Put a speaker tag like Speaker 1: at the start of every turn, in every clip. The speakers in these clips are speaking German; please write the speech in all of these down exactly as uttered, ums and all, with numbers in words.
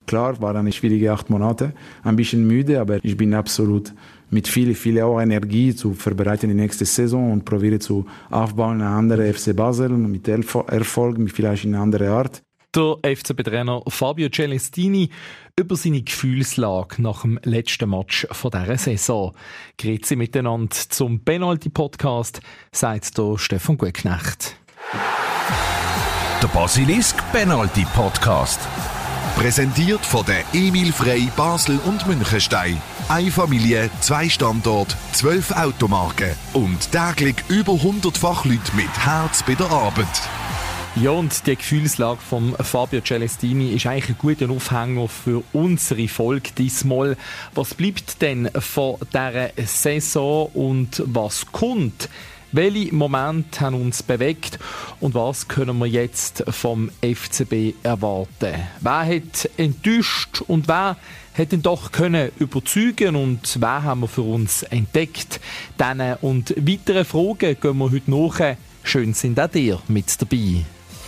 Speaker 1: Klar, waren eine schwierige acht Monate, ein bisschen müde, aber ich bin absolut mit viel, viel auch Energie zu vorbereiten die nächste Saison und probiere zu aufbauen eine andere F C Basel mit Erfolg, mit vielleicht in einer anderen Art.
Speaker 2: Der F C B-Trainer Fabio Celestini über seine Gefühlslage nach dem letzten Match von dieser Saison. Grüezi miteinander zum Penalty-Podcast, sagt der Stefan Gutknecht.
Speaker 3: Der Basilisk Penalty Podcast. Präsentiert von der Emil Frey Basel und Münchenstein. Eine Familie, zwei Standorte, zwölf Automarken und täglich über hundert Fachleute mit Herz bei der Arbeit.
Speaker 2: Ja, und die Gefühlslage von Fabio Celestini ist eigentlich ein guter Aufhänger für unsere Folge diesmal. Was bleibt denn von dieser Saison und was kommt? Welche Momente haben uns bewegt und was können wir jetzt vom F C B erwarten? Wer hat enttäuscht und wer hat ihn doch können überzeugen und wer haben wir für uns entdeckt? Diesen und weitere Fragen gehen wir heute nach. Schön sind auch ihr mit dabei.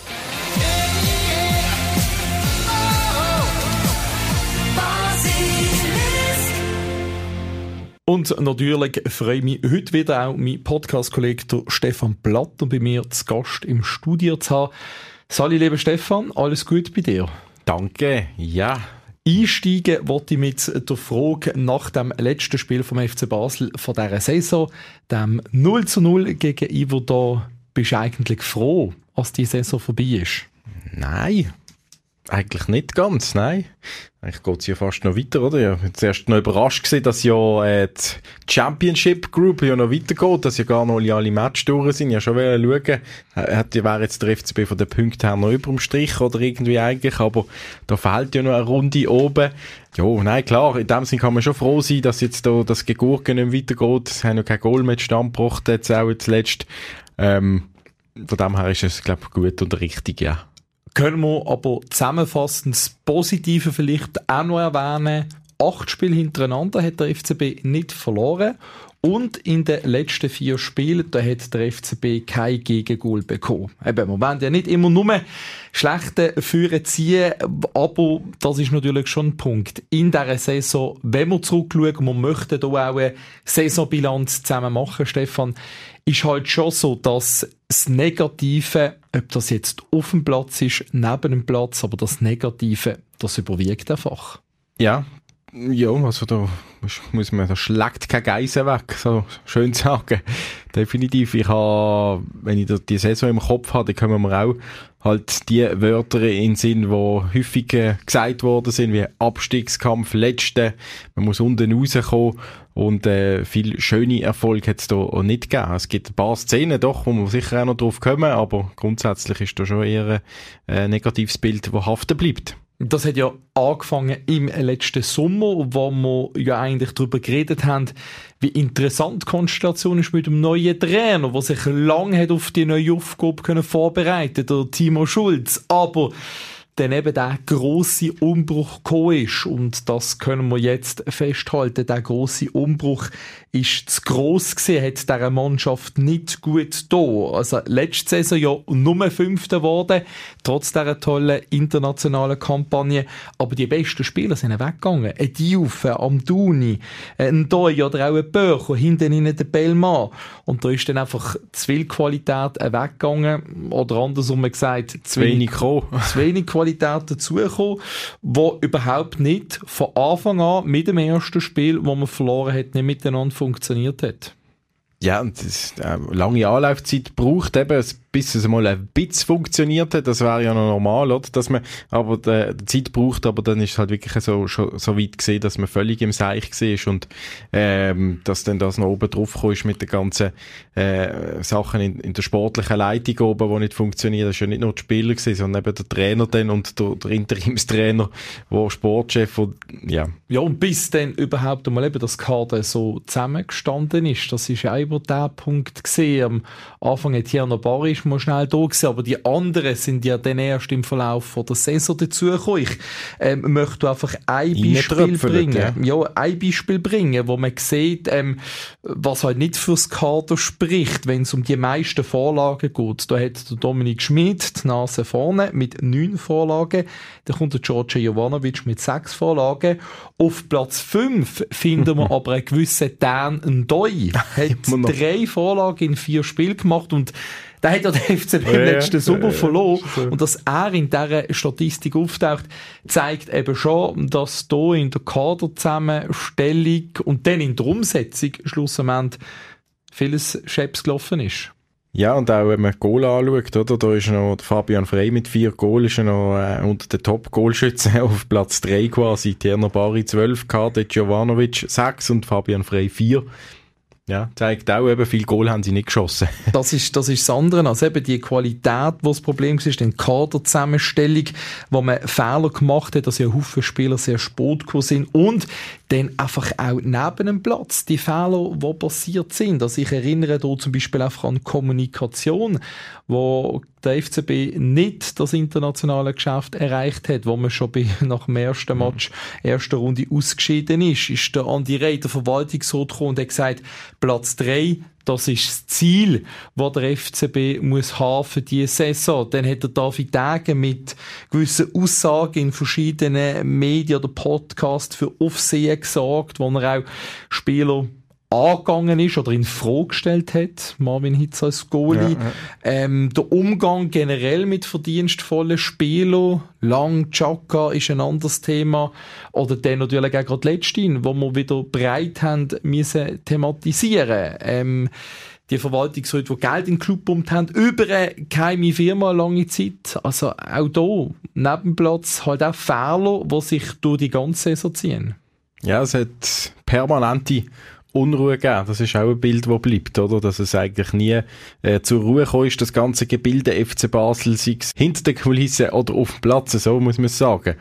Speaker 2: Und natürlich freue ich mich heute wieder auch mein Podcast-Kollege Stefan Platt und bei mir zu Gast im Studio zu haben. Sali, lieber Stefan, alles gut bei dir?
Speaker 4: Danke, ja.
Speaker 2: Einsteigen wollte ich mit der Frage nach dem letzten Spiel vom F C Basel von dieser Saison, dem null zu null gegen Iverdor. Bist du eigentlich froh, als die Saison vorbei ist?
Speaker 4: Nein, eigentlich nicht ganz, nein. Eigentlich geht es ja fast noch weiter, oder? Ich war zuerst noch überrascht gewesen, dass ja äh, die Championship Group ja noch weitergeht, dass ja gar noch alle Matches durch sind. Ich wollte schon schauen, hat, wäre jetzt der F C B von den Punkten her noch über dem Strich oder irgendwie eigentlich, aber da fehlt ja noch eine Runde oben. Ja, nein, klar, in dem Sinne kann man schon froh sein, dass jetzt da das Gegurken nicht weitergeht. Es haben noch kein Goal mehr zustande gebracht, jetzt auch zuletzt. Ähm, von dem her ist es, glaube ich, gut und richtig, ja.
Speaker 2: Können wir aber zusammenfassend das Positive vielleicht auch noch erwähnen. Acht Spiele hintereinander hat der F C B nicht verloren. Und in den letzten vier Spielen, da hat der F C B kein Gegengol bekommen. Eben, wir wollen ja nicht immer nur schlechte Führer ziehen, aber das ist natürlich schon ein Punkt. In dieser Saison, wenn wir zurückschauen, wir möchten hier auch eine Saisonbilanz zusammen machen, Stefan, ist halt schon so, dass das Negative, ob das jetzt auf dem Platz ist, neben dem Platz, aber das Negative, das überwiegt einfach.
Speaker 4: Ja, ja, also da muss man, da schlägt kein Geisen weg, so schön sagen. Definitiv. Ich habe, wenn ich die Saison im Kopf habe, dann kommen mir auch halt die Wörter in den Sinn, die häufig äh, gesagt worden sind, wie Abstiegskampf, Letzte, man muss unten rauskommen und äh, viel schöne Erfolge hat es da auch nicht gegeben. Es gibt ein paar Szenen doch, wo wir sicher auch noch drauf kommen, aber grundsätzlich ist da schon eher ein äh, negatives Bild, das haften bleibt.
Speaker 2: Das hat ja angefangen im letzten Sommer, wo wir ja eigentlich darüber geredet haben, wie interessant die Konstellation ist mit dem neuen Trainer, der sich lange hat auf die neue Aufgabe können vorbereiten, der Timo Schulz. Aber dann eben der grosse Umbruch gekommen ist. Und das können wir jetzt festhalten. Der grosse Umbruch ist zu gross gewesen, hat dieser Mannschaft nicht gut getan. Also letzte Saison ja nur Fünfter geworden, trotz dieser tollen internationalen Kampagne. Aber die besten Spieler sind weggegangen. Ein Diouf, ein Amdouni, ein Doi oder auch ein Böcher, hinten innen der Belmar. Und da ist dann einfach zu viel Qualität weggegangen. Oder andersrum gesagt, zu wenig, zu wenig Qualität dazugekommen, die überhaupt nicht von Anfang an mit dem ersten Spiel, das man verloren hat, nicht miteinander funktioniert hat.
Speaker 4: Ja, und das äh, lange Anlaufzeit braucht eben, bis es mal ein bisschen funktioniert hat. Das wäre ja noch normal, oder? Dass man aber die, die Zeit braucht, aber dann ist es halt wirklich so, schon so weit gesehen, dass man völlig im Seich war und ähm, dass dann das noch oben drauf kam ist mit den ganzen äh, Sachen in, in der sportlichen Leitung oben, die nicht funktionieren. Das war ja nicht nur die Spieler gewesen, sondern eben der Trainer dann und der, der Interimstrainer, der Sportchef und ja.
Speaker 2: Ja, und bis dann überhaupt einmal eben das Kader so zusammengestanden ist, das ist ja über der Punkt gesehen. Am Anfang hat Tierno Barisch ist mal schnell da gewesen, aber die anderen sind ja dann erst im Verlauf von der Saison dazugekommen. Ich ähm, möchte einfach ein Beispiel bringen. Ja. ja, ein Beispiel bringen, wo man sieht, ähm, was halt nicht fürs Kader spricht, wenn es um die meisten Vorlagen geht. Da hat der Dominik Schmid die Nase vorne mit neun Vorlagen. Dann kommt der George Jovanovic mit sechs Vorlagen. Auf Platz fünf finden wir aber einen gewissen Dan Ndoi. Hat drei Vorlagen in vier Spielen gemacht und der hat ja den F C B im letzten Sommer ja, verloren. Ja, und dass er in dieser Statistik auftaucht, zeigt eben schon, dass da in der Kaderzusammenstellung und dann in der Umsetzung schlussendlich vieles Scheps gelaufen ist.
Speaker 4: Ja, und auch wenn man Goal anschaut, oder? Da ist noch Fabian Frey mit vier Goal, ist er noch äh, unter den Top-Goalschützen auf Platz drei quasi. Tierno Bari zwölf, Kade Jovanovic sechs und Fabian Frey vier. Ja, zeigt auch eben, viel Goal haben sie nicht geschossen.
Speaker 2: Das ist, das ist das andere. Also eben die Qualität, wo das Problem ist, die Kaderzusammenstellung, wo man Fehler gemacht hat, dass ja Haufen Spieler sehr spät gekommen sind und dann einfach auch neben dem Platz die Fehler, die passiert sind. Also ich erinnere da zum Beispiel einfach an Kommunikation, wo der F C B nicht das internationale Geschäft erreicht hat, wo man schon bei, nach dem ersten Match, erster Runde ausgeschieden ist, ist der Andi Rey, der Verwaltungsrat gekommen und hat gesagt, Platz drei, das ist das Ziel, das der F C B muss haben für diese Saison. Dann hat der David Degen mit gewissen Aussagen in verschiedenen Medien oder Podcasts für Aufsehen gesorgt, wo er auch Spieler angegangen ist oder in Frage gestellt hat, Marvin Hitz als Goalie. Ja, ja. Ähm, der Umgang generell mit verdienstvollen Spielern, Lang, Chaka ist ein anderes Thema. Oder dann natürlich auch gerade letztens, wo wir wieder breit haben müssen thematisieren. Ähm, die Verwaltungsräte, die Geld in den Club gepumpt haben, über eine geheime Firma lange Zeit. Also auch da, neben dem Platz, halt auch Fehler, die sich durch die ganze Saison ziehen.
Speaker 4: Ja, es hat permanente Unruhe geben. Das ist auch ein Bild, das bleibt, oder? Dass es eigentlich nie äh, zur Ruhe gekommen ist, das ganze Gebilde F C Basel, sei es hinter den Kulissen oder auf dem Platz, so muss man sagen.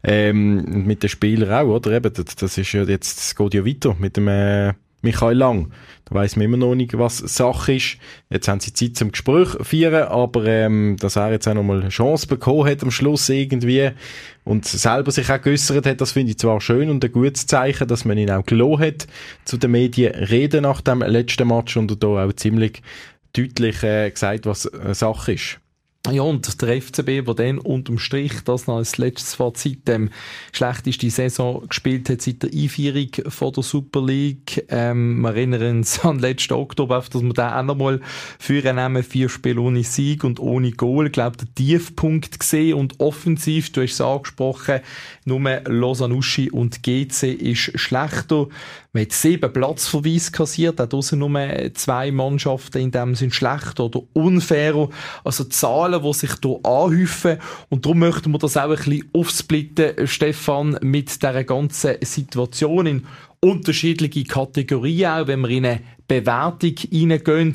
Speaker 4: Ähm, mit den Spielern auch, oder? Eben, das, das ist ja jetzt, das geht ja weiter mit dem äh, Michael Lang. Da weiss man immer noch nicht, was Sache ist. Jetzt haben sie Zeit zum Gespräch feiern, aber ähm, dass er jetzt auch noch mal eine Chance bekommen hat am Schluss irgendwie und selber sich auch geäussert hat, das finde ich zwar schön und ein gutes Zeichen, dass man ihn auch gelassen hat, zu den Medien reden nach dem letzten Match und da auch ziemlich deutlich äh, gesagt, was äh, Sache ist.
Speaker 2: Ja, und der F C B, der dann unterm Strich, das noch als letztes Fazit, ähm, schlechteste Saison gespielt hat seit der Einführung von der Super League. Ähm, wir erinnern uns an letzten Oktober, dass wir da auch noch mal führen nehmen, vier Spiele ohne Sieg und ohne Goal. Ich glaube, der Tiefpunkt gesehen und offensiv, du hast es angesprochen, nur Lausanne-Uschi und G C ist schlechter. Man hat sieben Platzverweise kassiert, auch draussen nur zwei Mannschaften in dem sind schlechter oder unfairer. Also Zahlen, die sich hier anhäufen. Und darum möchten wir das auch ein bisschen aufsplitten, Stefan, mit dieser ganzen Situation in unterschiedliche Kategorien, auch wenn wir in eine Bewertung reingehen.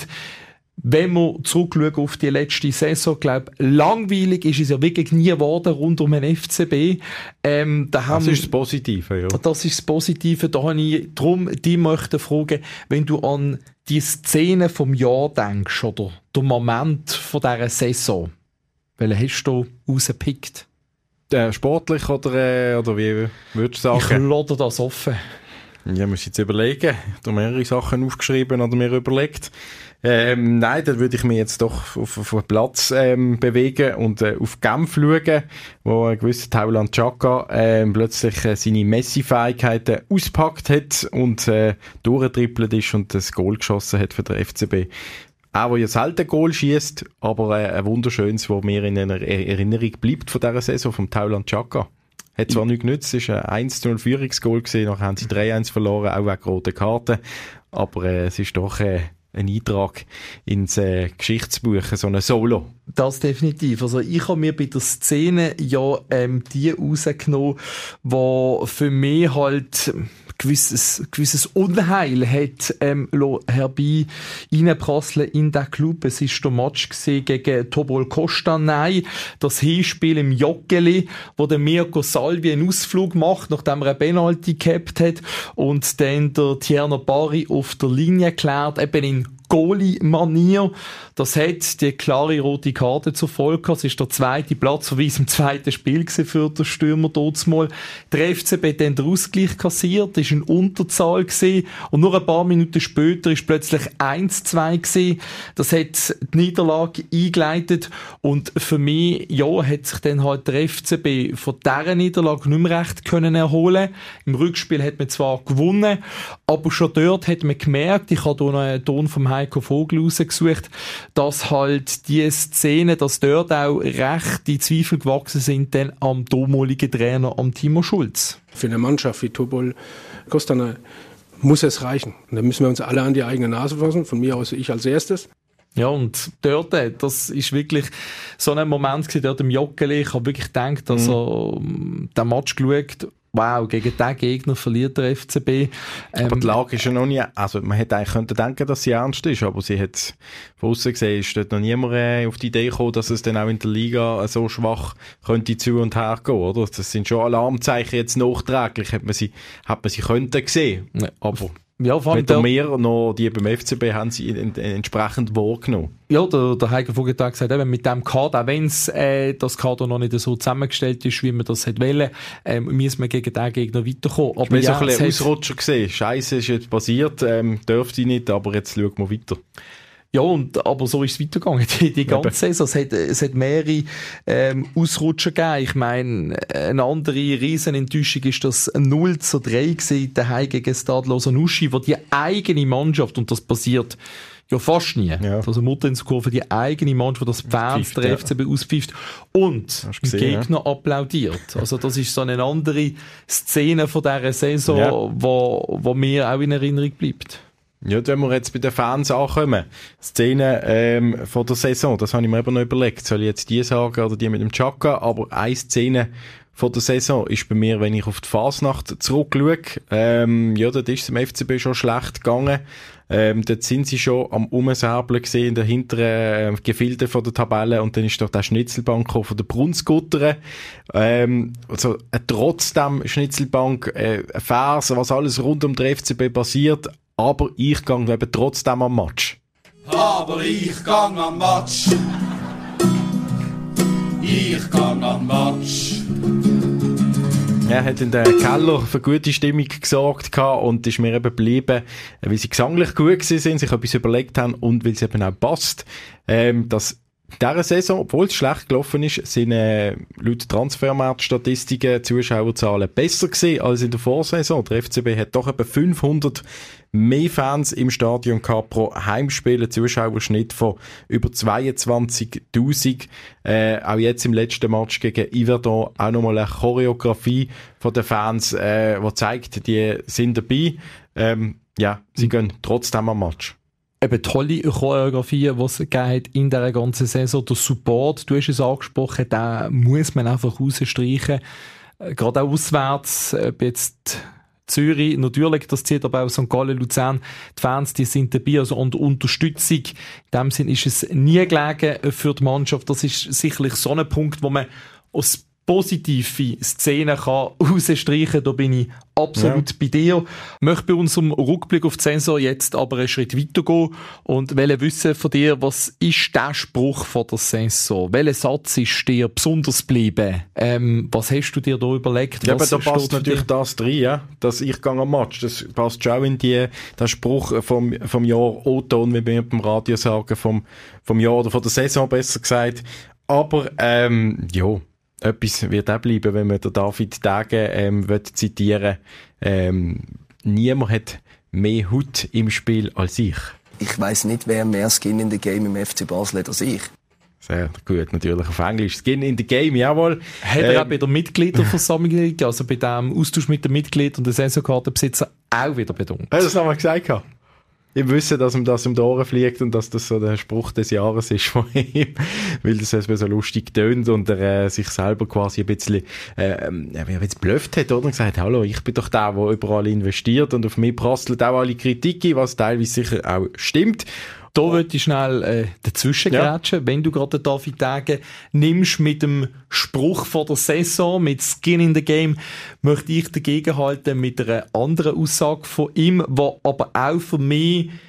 Speaker 2: Wenn wir zurückschauen auf die letzte Saison, glaube langweilig ist es ja wirklich nie geworden rund um den F C B. Ähm, da haben,
Speaker 4: das ist das Positive, ja.
Speaker 2: Das ist das Positive. Da habe ich darum die möchte fragen, wenn du an die Szene vom Jahr denkst, oder der Moment von dieser Saison, welchen hast du rausgepickt?
Speaker 4: Äh, sportlich oder, äh, oder wie würdest du sagen?
Speaker 2: Ich lasse das offen.
Speaker 4: Ja, muss ich jetzt überlegen. Ich habe mehrere Sachen aufgeschrieben oder mir überlegt. Ähm, nein, dann würde ich mich jetzt doch auf, auf einen Platz ähm, bewegen und äh, auf Genf schauen, wo ein gewisser Taulant Chaka äh, plötzlich äh, seine Messi-Fähigkeiten auspackt hat und äh, durchgetrippelt ist und das Goal geschossen hat für den F C B. Auch wo ja selten Goal schießt, aber äh, ein wunderschönes, das mir in einer Erinnerung bleibt von dieser Saison, vom Taulant Chaka. Hat zwar nichts genützt, es war ein eins zu null Führungsgoal gewesen, nachher haben sie drei eins verloren, auch wegen roten Karten, aber äh, es ist doch äh, ein Eintrag ins äh, Geschichtsbuch, so ein Solo.
Speaker 2: Das definitiv. Also ich habe mir bei der Szene ja ähm, die rausgenommen, die für mich halt gewisses, gewisses Unheil hat ähm, herbei reinprasseln in den Club. Es war der Match gegen Tobol Kostanay, das Hinspiel im Joggeli, wo der Mirko Salvi einen Ausflug macht, nachdem er eine Penalty gehabt hat und dann der Tierno Bari auf der Linie klärt, eben in Goalie-Manier. Das hat die klare rote Karte zur Folge gehabt. Es ist der zweite Platzverweis im zweiten Spiel für den Stürmer dort mal. Der F C B hat dann den Ausgleich kassiert, ist in Unterzahl gewesen. Und nur ein paar Minuten später ist plötzlich eins zwei gewesen. Das hat die Niederlage eingeleitet. Und für mich, ja, hat sich dann halt der F C B von dieser Niederlage nicht mehr recht können erholen. Im Rückspiel hat man zwar gewonnen, aber schon dort hat man gemerkt, ich habe hier noch einen Ton vom Heiko Vogel rausgesucht, dass halt die Szene, dass dort auch recht die Zweifel gewachsen sind dann am damaligen Trainer, am Timo Schulz.
Speaker 5: Für eine Mannschaft wie Topol Kostana muss es reichen. Und da müssen wir uns alle an die eigene Nase fassen, von mir aus ich als erstes.
Speaker 2: Ja, und dort, das ist wirklich so ein Moment gewesen, dort im Joggeli. Ich habe wirklich gedacht, dass mhm. er den Match geschaut, wow, gegen diesen Gegner verliert der F C B. Ähm,
Speaker 4: aber die Lage ist ja noch nie, also man hätte eigentlich können denken, dass sie ernst ist, aber sie hat von aussen gesehen, ist dort noch niemand äh, auf die Idee gekommen, dass es dann auch in der Liga äh, so schwach könnte zu und her gehen, oder? Das sind schon Alarmzeichen jetzt nachträglich, hat man sie, hat man sie könnte sehen. Ja, aber ja, vor allem weder mehr noch die beim F C B haben sie in, in, entsprechend wahrgenommen.
Speaker 2: Ja, der, der Heiko Vogel hat gesagt, eben mit dem Kader, auch wenn äh, das Kader noch nicht so zusammengestellt ist, wie man das hätte wollen, ähm, müssen wir gegen den Gegner weiterkommen. Aber
Speaker 4: wir
Speaker 2: ja,
Speaker 4: haben so ein bisschen Ausrutscher gesehen. Scheisse ist jetzt passiert, ähm, dürfte nicht, aber jetzt schauen wir weiter.
Speaker 2: Ja, und, aber so ist es weitergegangen. Die, die ganze Saison. Es hat, es hat mehrere, ähm, Ausrutscher gegeben. Ich meine, eine andere Riesenenttäuschung ist das null zu drei gewesen, daheim gegen Stade Lausanne-Uschi, wo die eigene Mannschaft, und das passiert ja fast nie, ja. Also Mutter ins Kurve, die eigene Mannschaft, das Fans der F C B auspfeift und den Gegner ja. applaudiert. Also das ist so eine andere Szene von dieser Saison, ja. wo, wo mir auch in Erinnerung bleibt.
Speaker 4: Ja, wenn wir jetzt bei den Fans ankommen, Szene ähm, von der Saison, das habe ich mir eben noch überlegt, soll ich jetzt die sagen oder die mit dem Chaka, aber eine Szene von der Saison ist bei mir, wenn ich auf die Fasnacht zurückschaue, ähm, ja, dort ist es im F C B schon schlecht gegangen, ähm, dort sind sie schon am Umsäbeln gesehen in den hinteren äh, Gefilden von der Tabelle und dann ist doch der Schnitzelbank von der Brunsgutter, ähm, also äh, trotzdem Schnitzelbank, äh, Vers, was alles rund um den F C B passiert, aber ich gang eben trotzdem am Match.
Speaker 6: Aber ich gang am Match. Ich gang am Match.
Speaker 4: Er hat in der Keller für gute Stimmung gesorgt und ist mir eben geblieben, weil sie gesanglich gut gewesen sind, sich etwas überlegt haben und weil es eben auch passt, ähm, dass in dieser Saison, obwohl es schlecht gelaufen ist, sind äh, laut Transfermarkt-Statistiken Zuschauerzahlen besser gewesen als in der Vorsaison. Der F C B hat doch etwa fünfhundert mehr Fans im Stadion gehabt pro Heimspiel, ein Zuschauerschnitt von über zweiundzwanzigtausend. Äh, auch jetzt im letzten Match gegen Yverdon auch nochmal eine Choreografie von den Fans, äh, die zeigt, die sind dabei. Ähm, ja, sie gehen trotzdem am Match.
Speaker 2: Eben tolle Choreografien, die es gegeben hat in dieser ganzen Saison. Der Support, du hast es angesprochen, den muss man einfach rausstreichen. Gerade auch auswärts, ob jetzt Zürich, natürlich, das zieht aber auch Sankt Gallen, Luzern, die Fans, die sind dabei, also und Unterstützung. In dem Sinn ist es nie gelegen für die Mannschaft. Das ist sicherlich so ein Punkt, wo man aus positive Szenen kann rausstreichen, da bin ich absolut ja. bei dir. Ich möchte bei unserem Rückblick auf die Saison jetzt aber einen Schritt weiter gehen und will wissen von dir, was ist der Spruch von der Saison? Welcher Satz ist dir besonders geblieben? Ähm, was hast du dir da überlegt?
Speaker 4: Ja, aber da passt natürlich das drin, ja? Dass ich gehe am Match. Das passt schon in die, der Spruch vom, vom Jahr O-Ton, wie wir beim Radio sagen, vom, vom Jahr oder von der Saison besser gesagt. Aber, ähm, ja, etwas wird auch bleiben, wenn man den David Degen ähm, zitieren ähm, niemand hat mehr Haut im Spiel als ich.
Speaker 7: Ich weiss nicht, wer mehr Skin in the Game im F C Basel hat als ich.
Speaker 4: Sehr gut, natürlich auf Englisch. Skin in the Game, jawohl.
Speaker 2: Hat er ähm, auch bei der Mitgliederversammlung, also bei dem Austausch mit den Mitgliedern und den Saisonkartenbesitzer auch wieder betont?
Speaker 4: Hast du das nochmal gesagt? Im Wissen, dass ihm das um die Ohren fliegt und dass das so der Spruch des Jahres ist von ihm, weil das so lustig tönt und er äh, sich selber quasi ein bisschen äh, wie er jetzt blöfft hat, oder? Und gesagt, hallo, ich bin doch der, der überall investiert und auf mich prasselt auch alle Kritik, was teilweise sicher auch stimmt.
Speaker 2: Da würde ich schnell äh, dazwischen grätschen, ja. Wenn du gerade den David Degen nimmst mit dem Spruch von der Saison, mit Skin in the Game, möchte ich dagegen halten mit einer anderen Aussage von ihm, die aber auch für mich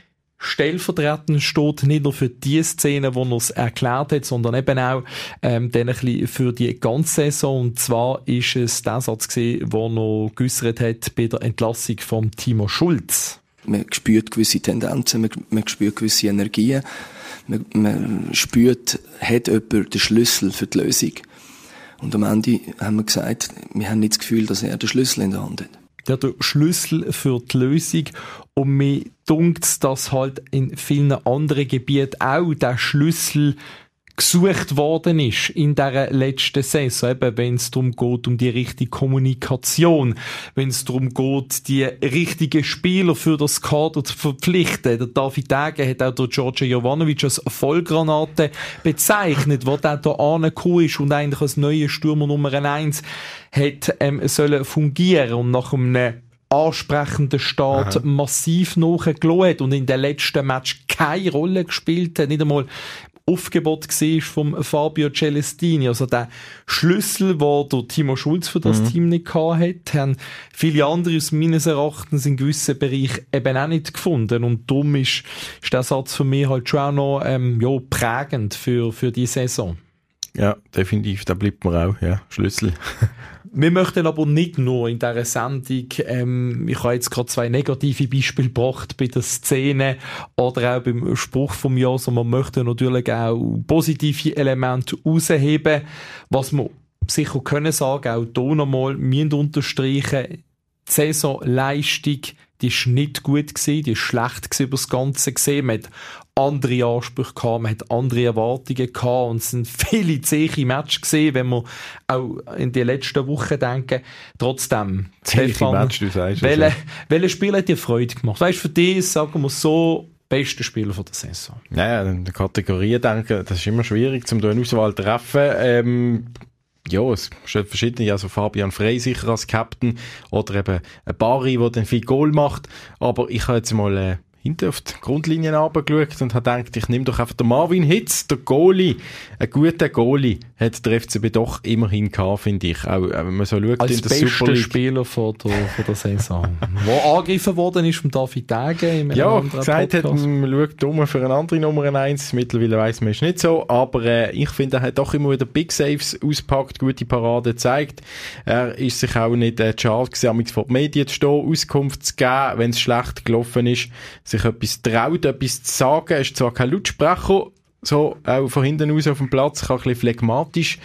Speaker 2: stellvertretend steht, nicht nur für die Szene, wo er es erklärt hat, sondern eben auch ähm, dann ein bisschen für die ganze Saison. Und zwar ist es der Satz gewesen, den er geäussert hat bei der Entlassung von Timo Schulz.
Speaker 7: Man spürt gewisse Tendenzen, man, man spürt gewisse Energien, man, man spürt, hat jemand den Schlüssel für die Lösung. Und am Ende haben wir gesagt, wir haben nicht das Gefühl, dass er den Schlüssel in der Hand hat.
Speaker 2: Ja, der Schlüssel für die Lösung. Und mir dunkt, dass halt in vielen anderen Gebieten auch der Schlüssel gesucht worden ist in dieser letzten Saison. Eben, wenn es darum geht, um die richtige Kommunikation, wenn es darum geht, die richtigen Spieler für das Kader zu verpflichten. Der David Degen hat auch der George Jovanovic als Vollgranate bezeichnet, wo der da angekommen ist und eigentlich als neuer Stürmer Nummer eins hat ähm, sollen fungieren und nach einem ansprechenden Start Aha. massiv nachgelassen hat und in den letzten Match keine Rolle gespielt hat, nicht einmal Aufgebot war vom Fabio Celestini. Also der Schlüssel, den der Timo Schulz für das mhm. Team nicht hatte, haben viele andere aus meines Erachtens in gewissen Bereichen eben auch nicht gefunden. Und darum ist, ist der Satz für mich halt schon auch noch ähm, ja, prägend für, für die Saison.
Speaker 4: Ja, definitiv, da bleibt mir auch, ja, Schlüssel.
Speaker 2: Wir möchten aber nicht nur in dieser Sendung, ähm, ich habe jetzt gerade zwei negative Beispiele gebracht bei der Szene oder auch beim Spruch vom Jahr, sondern wir möchten natürlich auch positive Elemente herausheben. Was wir sicher können sagen, auch hier nochmal, wir müssen unterstreichen, die Saisonleistung, die ist nicht gut gewesen, die ist schlecht gewesen über das Ganze gesehen. Man hat andere Ansprüche gehabt, man hat andere Erwartungen gehabt und es sind viele zähe Matches gesehen, wenn wir auch in die letzten Wochen denken. Trotzdem, Stefan,
Speaker 4: Match, du sagst,
Speaker 2: welche, also. welche Spiel hat dir Freude gemacht? Weißt du, für dich, sagen wir so, beste Spieler von der Saison?
Speaker 4: Ja, in der Kategorie denken, das ist immer schwierig, zum da eine Auswahl zu treffen. Ähm, Ja, es stehen verschiedene, also Fabian Frey sicher als Captain oder eben ein Barry, der dann viel Goal macht. Aber ich habe jetzt mal äh, hinten auf die Grundlinien runtergeschaut und habe gedacht, ich nehme doch einfach den Marvin Hitz, der Goalie. Ein guter Goalie hat der F C B doch immerhin gehabt, finde ich. Auch wenn man so schaut
Speaker 2: als
Speaker 4: in der Super League.
Speaker 2: Als bester Spieler von der, von der Saison. Wo angegriffen worden ist vom David Degen.
Speaker 4: Ja, gesagt hat, man schaut um für eine andere Nummer eins. Mittlerweile weiss man, ist nicht so. Aber äh, ich finde, er hat doch immer wieder Big Saves auspackt, gute Parade gezeigt. Er ist sich auch nicht äh, schade gewesen, vor den Medien zu stehen, Auskunft zu geben, wenn es schlecht gelaufen ist, sich etwas traut, etwas zu sagen. Er ist zwar kein Lautsprecher, so auch von hinten aus auf dem Platz, kann ein bisschen phlegmatisch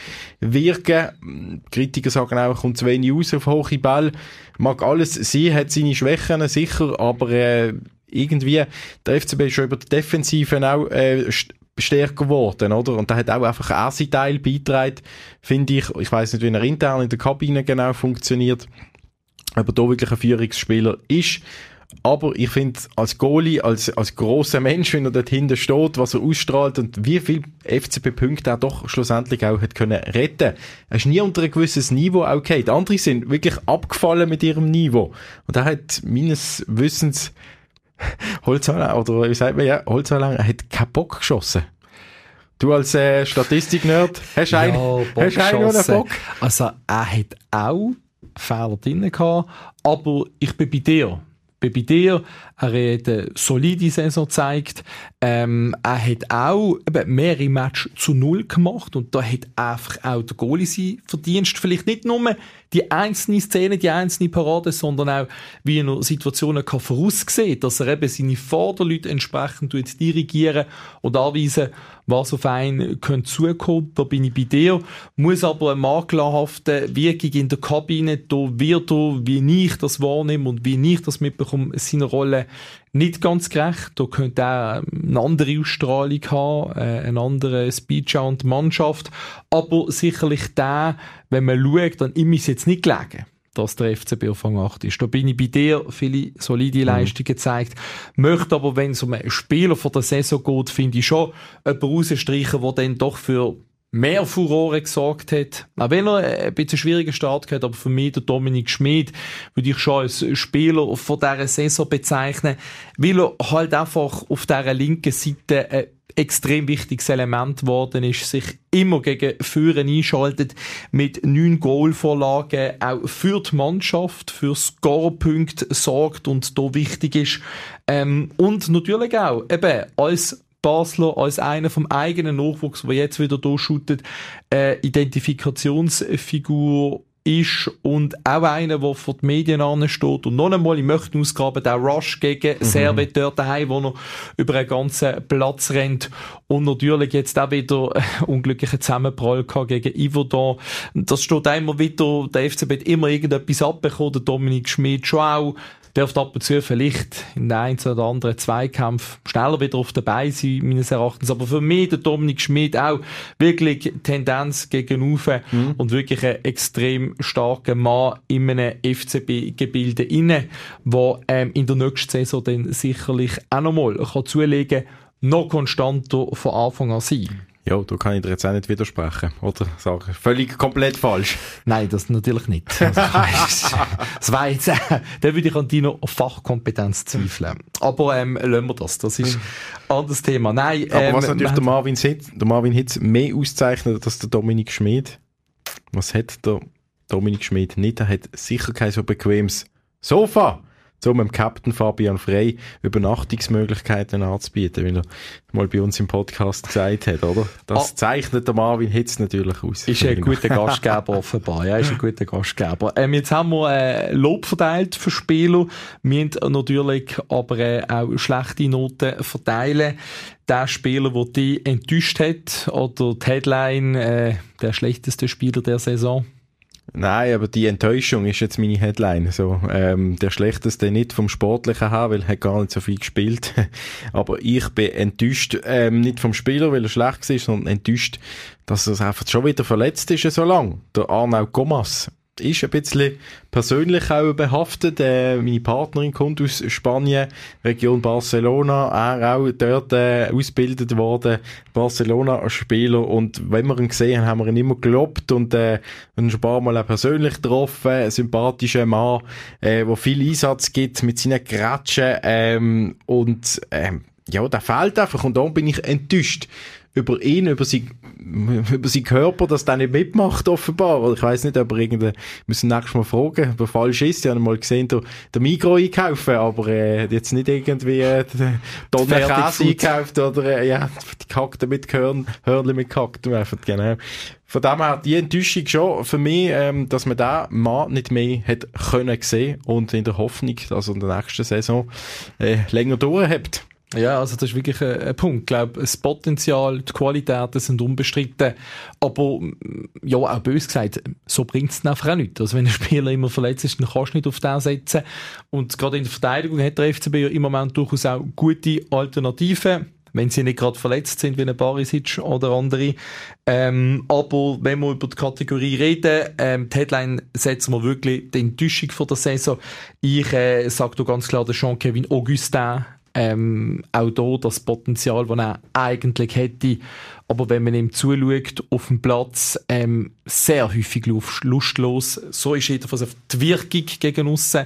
Speaker 4: wirken. Kritiker sagen auch, er kommt zu wenig raus auf hohe Bälle. Mag alles sein, hat seine Schwächen sicher, aber äh, irgendwie, der F C B ist schon über die Defensive auch äh, stärker geworden, oder? Und da hat auch einfach ein sein Teil beigetragen, finde ich. Ich weiss nicht, wie er intern in der Kabine genau funktioniert, aber da wirklich ein Führungsspieler ist. Aber ich finde, als Goalie, als, als grosser Mensch, wenn er dort hinten steht, was er ausstrahlt und wie viele F C B-Punkte er doch schlussendlich auch hat können retten. Er ist nie unter ein gewisses Niveau auch gehabt. Die anderen sind wirklich abgefallen mit ihrem Niveau. Und er hat meines Wissens Holzhaller, oder wie sagt man, ja, Holzhaller, er hat keinen Bock geschossen. Du als äh, Statistik-Nerd, hast du
Speaker 2: ja,
Speaker 4: einen, hast einen oder Bock?
Speaker 2: Also, er hat auch Fehler drin gehabt, aber ich bin bei dir. Bin bei dir. Er hat eine solide Saison gezeigt. Ähm, er hat auch eben mehrere Matches zu null gemacht und da hat einfach auch der Goalie sein Verdienst. Vielleicht nicht nur die einzelne Szene, die einzelne Parade, sondern auch, wie er Situationen kann voraussehen, dass er eben seine Vorderleute entsprechend dirigieren und anweisen, was auf einen könnte zukommen. Da bin ich bei dir. Muss aber eine makelhafte Wirkung in der Kabine, da wird er, wie ich das wahrnehme und wie ich das mitbekomme, seiner Rolle nicht ganz gerecht. Da könnte er eine andere Ausstrahlung haben, äh, eine andere Speech und Mannschaft. Aber sicherlich der, wenn man schaut, dann ihm ist jetzt nicht gelegen, dass der F C B auf Rang acht ist. Da bin ich bei dir, viele solide Leistungen gezeigt. Möchte aber, wenn es um einen Spieler von der Saison geht, finde ich schon jemanden rausstreichen, der dann doch für mehr Furore gesorgt hat. Auch wenn er ein bisschen schwierigen Start hat, aber für mich, der Dominik Schmid, würde ich schon als Spieler von dieser Saison bezeichnen, weil er halt einfach auf dieser linken Seite eine extrem wichtiges Element geworden ist, sich immer gegen Führen einschaltet, mit neun Goalvorlagen auch für die Mannschaft, für Scorepunkte sorgt und da wichtig ist. Ähm, und natürlich auch eben als Basler, als einer vom eigenen Nachwuchs, der jetzt wieder da shootet, äh, Identifikationsfigur ist und auch einer, der vor den Medien ansteht und noch einmal, ich möchte ausgraben, der Rush gegen mhm. Servet dort daheim, wo er über einen ganzen Platz rennt und natürlich jetzt auch wieder einen unglücklichen Zusammenprall gehabt gegen Yverdon. Das steht immer wieder, der F C B hat immer irgendetwas abbekommen, der Dominik Schmid schon auch. Dürfte ab und zu vielleicht in den einen oder anderen Zweikampf schneller wieder auf der Beine sein, meines Erachtens. Aber für mich, der Dominik Schmid, auch wirklich Tendenz gegen rauf mhm. und wirklich ein extrem starker Mann in einem F C B-Gebilde inne, der ähm, in der nächsten Saison dann sicherlich auch nochmal kann zulegen, noch konstanter von Anfang an sein.
Speaker 4: Ja, da kann ich dir jetzt auch nicht widersprechen, oder? Sagen, völlig komplett falsch.
Speaker 2: Nein, das natürlich nicht. Das war jetzt, äh, da würde ich an deiner Fachkompetenz zweifeln. Aber, ähm, lassen wir das. Das ist ein anderes Thema. Nein, ähm,
Speaker 4: aber was natürlich der Marvin Hitz, der Marvin Hitz mehr auszeichnet, als der Dominik Schmid. Was hat der Dominik Schmid nicht? Er hat sicher kein so bequemes Sofa, um dem Captain Fabian Frey Übernachtungsmöglichkeiten anzubieten, weil er mal bei uns im Podcast gesagt hat, oder? Das ah. zeichnet der Marvin Hitz natürlich aus.
Speaker 2: Ist ein guter Gastgeber offenbar, ja, ist ein guter Gastgeber. Ähm, jetzt haben wir äh, Lob verteilt für Spieler, wir haben natürlich aber äh, auch schlechte Noten verteilen. Der Spieler, der dich enttäuscht hat, oder die Headline, äh, der schlechteste Spieler der Saison?
Speaker 4: Nein, aber die Enttäuschung ist jetzt meine Headline. So, ähm, der schlechteste nicht vom Sportlichen her, weil er hat gar nicht so viel gespielt. Aber ich bin enttäuscht, ähm, nicht vom Spieler, weil er schlecht war, sondern enttäuscht, dass er einfach schon wieder verletzt ist so lang. Der Arnaud Gomas ist ein bisschen persönlich auch behaftet. Äh, meine Partnerin kommt aus Spanien, Region Barcelona, er auch dort äh, ausgebildet worden, Barcelona-Spieler, und wenn wir ihn gesehen haben, haben wir ihn immer gelobt und äh, ein paar Mal auch persönlich getroffen, ein sympathischer Mann, äh, der viel Einsatz gibt mit seinen Grätschen, ähm, und ähm, ja, der fehlt einfach, und darum bin ich enttäuscht über ihn, über sein, über seinen Körper, dass der nicht mitmacht, offenbar. Ich weiss nicht, ob er irgendwie, müssen nächstes Mal fragen, ob er falsch ist. Ich habe mal gesehen, der, der Migros einkaufen, aber äh, jetzt nicht irgendwie äh, Tonnen Käse einkauft oder äh, ja, die Gehackten mit Hörn, Hörnchen mit Gehackten werfen, genau. Von dem her, die Enttäuschung schon für mich, ähm, dass man den Mann nicht mehr hat können sehen und in der Hoffnung, dass er in der nächsten Saison äh, länger durchhält.
Speaker 2: Ja, also das ist wirklich ein, ein Punkt. Ich glaube, das Potenzial, die Qualitäten sind unbestritten. Aber, ja, auch bös gesagt, so bringt es einfach auch nichts. Also wenn ein Spieler immer verletzt ist, dann kannst du nicht auf den setzen. Und gerade in der Verteidigung hat der F C B ja im Moment durchaus auch gute Alternativen, wenn sie nicht gerade verletzt sind, wie ein Barisic oder andere. Ähm, aber wenn wir über die Kategorie reden, ähm, die Headline setzen wir wirklich die Enttäuschung von der Saison. Ich äh, sage da ganz klar, der Jean-Kevin Augustin, Ähm, auch da das Potenzial, das er eigentlich hätte. Aber wenn man ihm zuschaut, auf dem Platz, ähm, sehr häufig lustlos. So ist jedenfalls die Wirkung gegen aussen.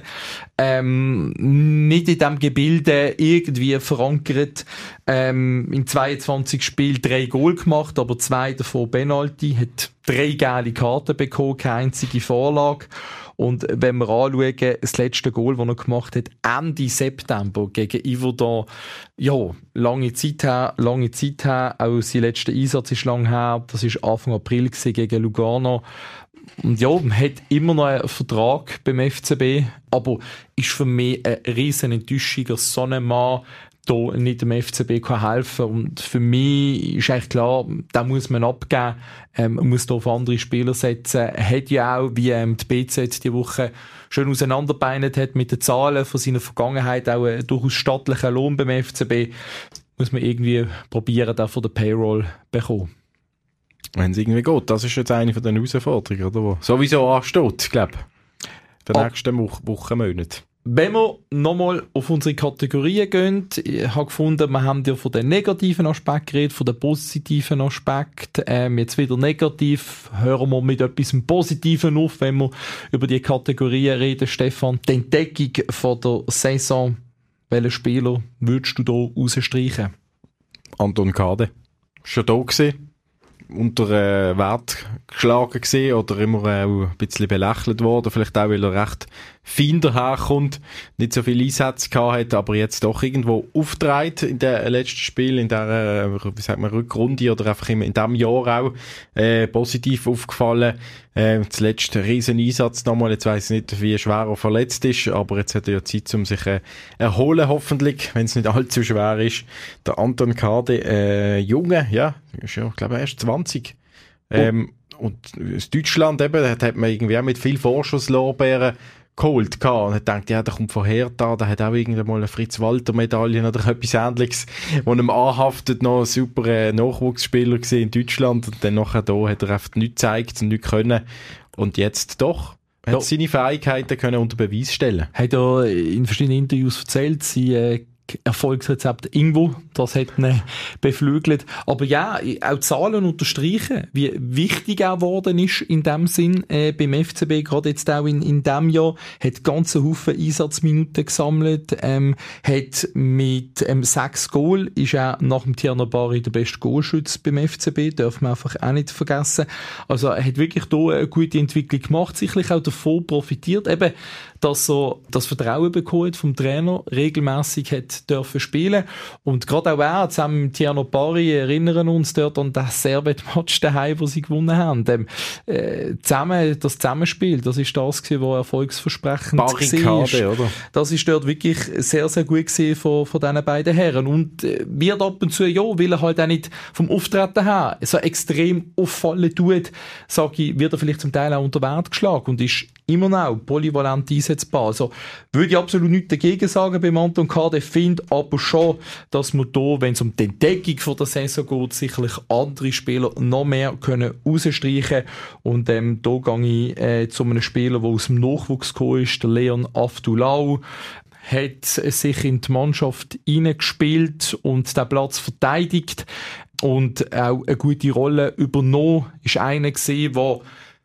Speaker 2: Ähm, nicht in diesem Gebilde irgendwie verankert. Ähm, in zweiundzwanzig Spielen drei Goal gemacht, aber zwei davon Penalty. Hat drei gelbe Karten bekommen, keine einzige Vorlage. Und wenn wir anschauen, das letzte Goal, das er gemacht hat, Ende September gegen Yverdon, ja, lange Zeit her, lange Zeit her, auch sein letzter Einsatz ist lang her, das war Anfang April gewesen, gegen Lugano. Und ja, man hat immer noch einen Vertrag beim F C B, aber ist für mich eine riesen Enttäuschung, dass so ein Mann da nicht dem F C B helfen kann. Und für mich ist eigentlich klar, da muss man abgeben, ähm, man muss da auf andere Spieler setzen. Er hat ja auch, wie ähm, die B Z die Woche schön auseinanderbeinet hat mit den Zahlen von seiner Vergangenheit, auch einen durchaus stattlichen Lohn beim F C B, muss man irgendwie probieren, da von der Payroll bekommen.
Speaker 4: Wenn es irgendwie geht, das ist jetzt eine von den Herausforderungen, oder? Wo sowieso ansteht, glaube ich, der oh. nächsten Woche, Woche, Monat.
Speaker 2: Wenn wir nochmal auf unsere Kategorien gehen, ich habe gefunden, wir haben ja von den negativen Aspekten geredet, von den positiven Aspekten. Ähm, jetzt wieder negativ, hören wir mit etwas Positiven auf, wenn wir über die Kategorien reden. Stefan, die Entdeckung von der Saison, welchen Spieler würdest du da rausstreichen?
Speaker 4: Anton Kade. Schon da gewesen. Unter äh, Wert geschlagen gesehen oder immer äh, auch ein bisschen belächelt worden, vielleicht auch, weil er recht fein daherkommt, nicht so viele Einsätze gehabt hat, aber jetzt doch irgendwo auftreibt in den letzten Spiel, in der, äh, wie sagt man, Rückrunde oder einfach in, in diesem Jahr auch äh, positiv aufgefallen. Äh, zuletzt ein riesen Einsatz nochmal, jetzt weiss ich nicht, wie schwer er verletzt ist, aber jetzt hat er ja Zeit, um sich äh, erholen, hoffentlich, wenn es nicht allzu schwer ist. Der Anton Kade, äh, Junge, ja, ist ja, ich glaube, erst zwanzig. Ähm, oh. Und aus Deutschland eben, da hat man irgendwie auch mit viel Vorschusslorbeeren geholt gehabt und hat gedacht, ja, der kommt von Hertha, der hat auch irgendwann mal eine Fritz-Walter-Medaille oder etwas Ähnliches, wo ihm anhaftet, noch ein super äh, Nachwuchsspieler gesehen in Deutschland und dann nachher da hat er einfach nichts gezeigt und nichts können und jetzt doch hat ja. seine Fähigkeiten können unter Beweis stellen.
Speaker 2: Hat er in verschiedenen Interviews erzählt, sie äh, Erfolgsrezept irgendwo, das hat ihn beflügelt. Aber ja, auch Zahlen unterstreichen, wie wichtig auch geworden ist in dem Sinn äh, beim F C B, gerade jetzt auch in, in diesem Jahr, hat ganze Haufen Einsatzminuten gesammelt, ähm, hat mit ähm, sechs Goal, ist auch nach dem Tierno Bari der beste Goalschütze beim F C B, darf man einfach auch nicht vergessen. Also er hat wirklich hier eine gute Entwicklung gemacht, sicherlich auch davon profitiert, eben, dass er das Vertrauen bekommen hat vom Trainer, regelmässig hat dürfen spielen. Und gerade auch er, zusammen mit Tierno Bari, erinnern uns dort an das Servet-Match daheim, wo sie gewonnen haben. Dem, äh, zusammen, das Zusammenspiel, das ist das gewesen, was erfolgsversprechend
Speaker 4: Barrikade, oder?
Speaker 2: Das ist dort wirklich sehr, sehr gut gewesen von, von diesen beiden Herren. Und äh, wird ab und zu, ja, weil er halt auch nicht vom Auftreten her so extrem auffallen tut, sage ich, wird er vielleicht zum Teil auch unter Wert geschlagen und ist immer noch polyvalent einsetzbar. Also würde ich absolut nichts dagegen sagen beim Anton Kade, finde aber schon, dass man da, wenn es um die Entdeckung von der Saison geht, sicherlich andere Spieler noch mehr können rausstreichen. Und ähm, da gehe ich äh, zu einem Spieler, der aus dem Nachwuchs gekommen ist, der Leon Aftulau, hat sich in die Mannschaft hineingespielt und den Platz verteidigt und auch eine gute Rolle übernommen. Ist einer gesehen, der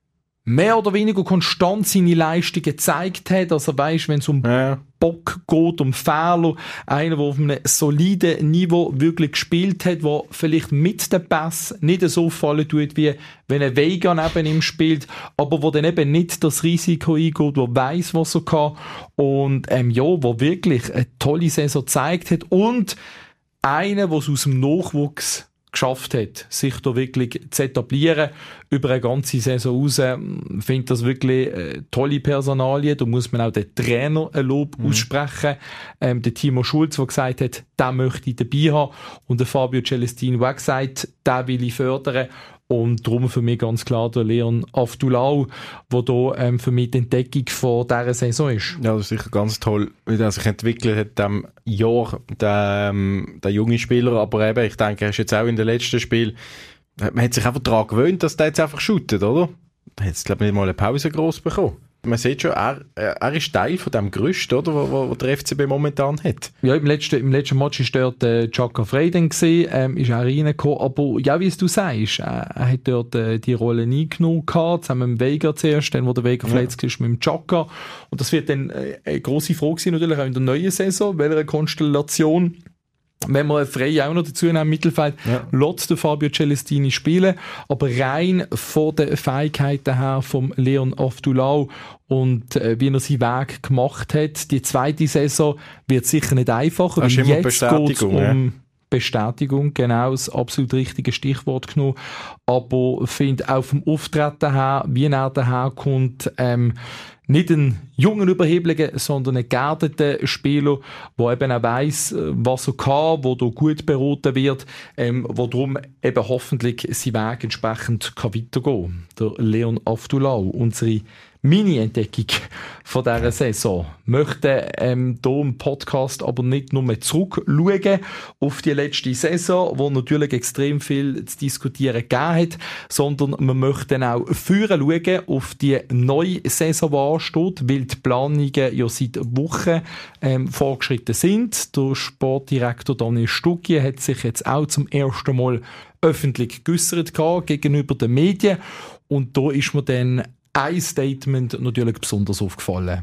Speaker 2: mehr oder weniger konstant seine Leistungen gezeigt hat. Also weisst, wenn es um ja. Bock geht, um Fehler, einer, der auf einem soliden Niveau wirklich gespielt hat, der vielleicht mit dem Pass nicht so auffallen tut, wie wenn ein Vega neben ihm spielt, aber wo dann eben nicht das Risiko eingeht, der weiss, was er kann und ähm, ja, der wirklich eine tolle Saison gezeigt hat und einer, der es aus dem Nachwuchs geschafft hat, sich da wirklich zu etablieren über eine ganze Saison raus. Ich finde das wirklich eine tolle Personalie. Da muss man auch den Trainer ein Lob mhm. aussprechen. Ähm, der Timo Schulz, der gesagt hat, den möchte ich dabei haben. Und der Fabio Celestino, der gesagt, den will ich fördern. Und darum für mich ganz klar der Leon Aftulau, der da ähm, für mich die Entdeckung von dieser Saison ist.
Speaker 4: Ja, das ist sicher ganz toll, wie er sich entwickelt hat in diesem Jahr, der, ähm, der junge Spieler. Aber eben, ich denke, er ist jetzt auch in den letzten Spielen, man hat sich einfach daran gewöhnt, dass der jetzt einfach shootet, oder? Da hat es, glaube ich, nicht mal eine Pause gross bekommen. Man sieht schon, er, er ist Teil von dem Gerüst, oder, wo, wo der F C B momentan hat.
Speaker 2: Ja, im letzten, im letzten Match war dort äh, Chaka Freiden gewesen, ähm, ist auch reingekommen, aber ja, wie es du sagst, äh, er hat dort äh, die Rolle eingenommen gehabt, zusammen mit dem Vega zuerst, dann wo der Vega ja. verletzt ist mit dem Chaka, und das wird dann äh, eine grosse Frage sein, natürlich auch in der neuen Saison, welche Konstellation, wenn wir frei auch noch dazu nehmen im Mittelfeld, ja. lässt der Fabio Celestini spielen, aber rein von den Fähigkeiten her vom Leon Aftulau und äh, wie er seinen Weg gemacht hat. Die zweite Saison wird sicher nicht einfacher.
Speaker 4: Das ist immer
Speaker 2: jetzt
Speaker 4: Bestätigung,
Speaker 2: um
Speaker 4: ja.
Speaker 2: Bestätigung, genau, das absolut richtige Stichwort genommen. Aber ich finde auch vom Auftreten her, wie er daherkommt, ähm, nicht ein jungen Überhebligen, sondern einen geerdeten Spieler, der eben auch weiss, was er kann, der da gut beraten wird, ähm, wo darum eben hoffentlich sein Weg entsprechend kann weitergehen kann. Der Leon Aftulau, unsere Mini-Entdeckung von dieser Saison. Möchte ähm, hier im Podcast aber nicht nur zurückschauen auf die letzte Saison, wo natürlich extrem viel zu diskutieren gegeben hat, sondern wir möchten auch führen schauen auf die neue Saison, die ansteht, weil die Planungen ja seit Wochen ähm, vorgeschritten sind. Der Sportdirektor Daniel Stucki hat sich jetzt auch zum ersten Mal öffentlich geäussert gegenüber den Medien und da ist mir dann ein Statement natürlich besonders aufgefallen.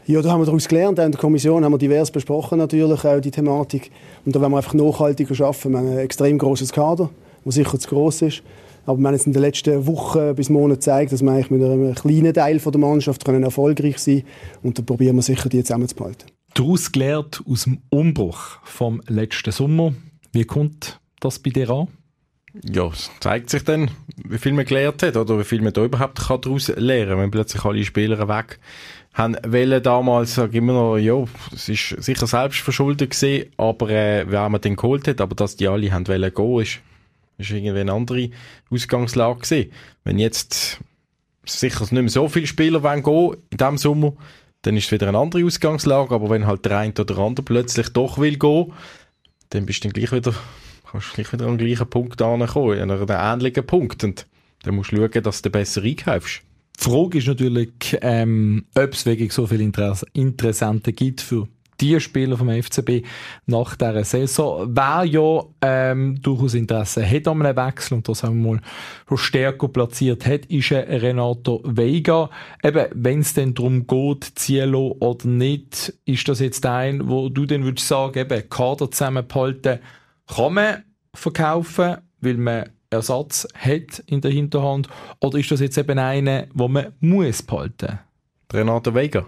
Speaker 8: Ja, da haben wir daraus gelernt. In der Kommission haben wir divers besprochen, natürlich auch die Thematik. Und da wollen wir einfach nachhaltiger arbeiten. Wir haben ein extrem grosses Kader, das sicher zu gross ist. Aber wir haben jetzt in den letzten Wochen bis Monaten gezeigt, dass wir eigentlich mit einem kleinen Teil der Mannschaft können erfolgreich sein können. Und da probieren wir sicher, die zusammenzuhalten.
Speaker 2: Daraus gelernt aus dem Umbruch vom letzten Sommer. Wie kommt das bei dir an?
Speaker 4: Ja, es zeigt sich dann, wie viel man gelernt hat oder wie viel man da überhaupt daraus lernen kann, wenn plötzlich alle Spieler weg haben wollen damals, sage ich immer noch, ja, es ist sicher selbst verschuldet gewesen, aber äh, wer man dann geholt hat, aber dass die alle haben wollen gehen, ist, ist irgendwie eine andere Ausgangslage gewesen. Wenn jetzt sicher nicht mehr so viele Spieler wollen gehen in diesem Sommer, dann ist es wieder eine andere Ausgangslage, aber wenn halt der eine oder der andere plötzlich doch will gehen, dann bist du dann gleich wieder, kannst du gleich wieder an den gleichen Punkt ankommen, an einen ähnlichen Punkt, und dann musst du schauen, dass du besser einkaufst.
Speaker 2: Die Frage ist natürlich, ähm, ob es wirklich so viele Interess- Interessenten gibt für die Spieler vom F C B nach dieser Saison. Wer ja ähm, durchaus Interesse hat an einem Wechsel, und das haben wir mal schon stärker platziert hat, ist ein Renato Veiga. Eben, wenn es dann darum geht, Cielo oder nicht, ist das jetzt ein, wo du dann würdest sagen, eben, Kader zusammenhalten kann man verkaufen, weil man Ersatz hat in der Hinterhand, oder ist das jetzt eben eine, wo man muss behalten?
Speaker 4: Renato Veiga?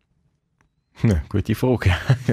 Speaker 4: Ja, gute Frage.